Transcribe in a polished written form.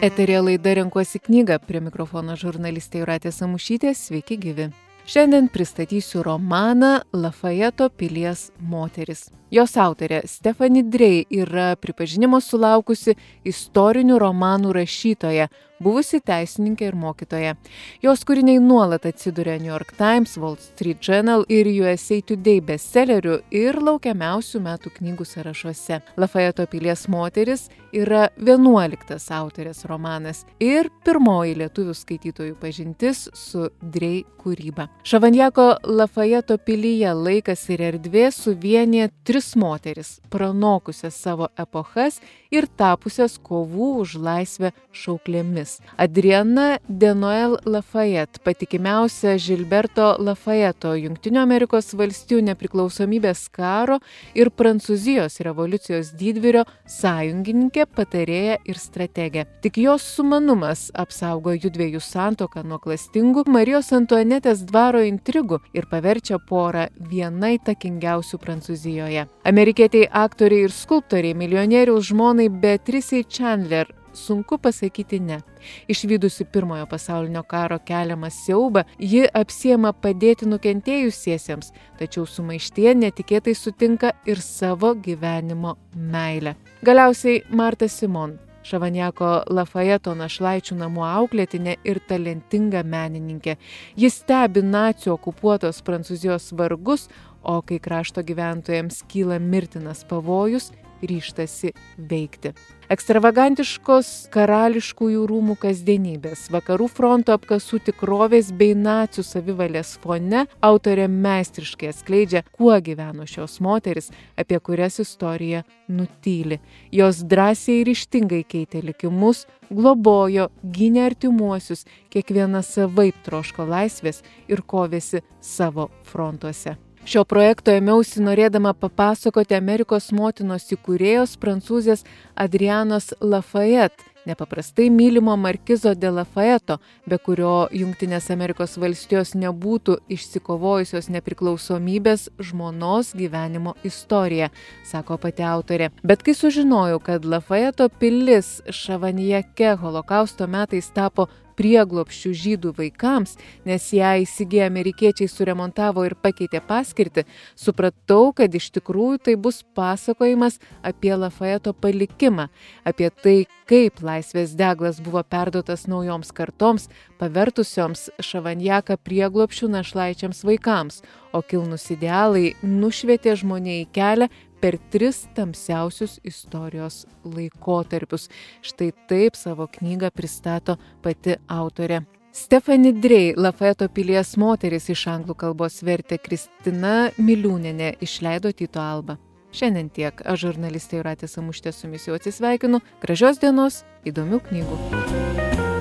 Eteryje laida Renkuosi knygą, prie mikrofono žurnalistė Jūratė Samušytė, sveiki gyvi. Šiandien pristatysiu romaną Lafajeto pilies moteris. Jos autorė Stephanie Drey yra pripažinimo sulaukusi istorinių romanų rašytoja, buvusi teisininkė ir mokytoja. Jos kūriniai nuolat atsiduria New York Times, Wall Street Journal ir USA Today bestsellerių ir laukiamiausių metų knygų sąrašuose. Lafajeto pilies moteris yra 11 autorės romanas ir pirmoji lietuvių skaitytojų pažintis su Drey kūryba. Šavanjako Lafajeto pilyje laikas ir erdvė suvienija 3 moteris, pranokusias savo epochas ir tapusias kovų už laisvę šauklėmis. Adriana Denoel Lafayette, patikimiausia Žilberto Lafayeto, Jungtinių Amerikos valstijų nepriklausomybės karo ir Prancūzijos revoliucijos didvyrio sąjungininkė, patarėja ir strategė. Tik jos sumanumas apsaugo judviejų santuoką nuo klastingų Marijos Antuanetės dvaro intrigų ir paverčia porą viena įtakingiausių Prancūzijoje. Amerikietiai aktoriai ir skulptoriai milijonieriaus žmonai Beatrice Chandler sunku pasakyti ne. Išvydusi Pirmojo pasaulinio karo keliamą siaubą, ji apsiema padėti nukentėjusiesiems, tačiau sumaištyje netikėtai sutinka ir savo gyvenimo meilę. Galiausiai Marta Simon, Šavanjako Lafajeto našlaičių namų auklėtinė ir talentinga menininkė. Ji stebi nacių okupuotos Prancūzijos vargus, o kai krašto gyventojams kyla mirtinas pavojus, ryžtasi veikti. Ekstravagantiškos karališkųjų rūmų kasdienybės, vakarų fronto apkasų tikrovės bei nacių savivalės fone autorė meistriškai atskleidžia, kuo gyveno šios moteris, apie kurias istorija nutyli. Jos drąsiai ir ryžtingai keitė likimus, globojo, gynė artimuosius, kiekviena savaip troško laisvės ir kovėsi savo frontuose. Šio projekto ėmiausi norėdama papasakoti Amerikos motinos įkūrėjos prancūzės Adrianos Lafayette, nepaprastai mylimo Markizo de Lafayeto, be kurio Jungtinės Amerikos valstijos nebūtų išsikovojusios nepriklausomybės žmonos gyvenimo istorija, sako pati autorė. Bet kai sužinojau, kad Lafayeto pilis Šavanjake holokausto metais tapo prieglobsčių žydų vaikams, nes ją įsigiję amerikiečiai suremontavo ir pakeitė paskirtį, supratau, kad iš tikrųjų tai bus pasakojimas apie Lafayeto palikimą, apie tai, kaip laisvės deglas buvo perduotas naujoms kartoms, pavertusioms Šavanjaką prieglobsčių našlaičiams vaikams, o kilnūs idealai nušvietė žmonijai kelią per 3 tamsiausius istorijos laikotarpius. Štai taip savo knygą pristato pati autorė. Stephanie Drey Lafajeto pilies moteris iš anglų kalbos vertė Kristina Miliūnienė, išleido Tyto Alba. Šiandien tiek. Aš žurnalistė Jūratė Samušytė su jumis jau atsisveikinu. Gražios dienos, įdomių knygų.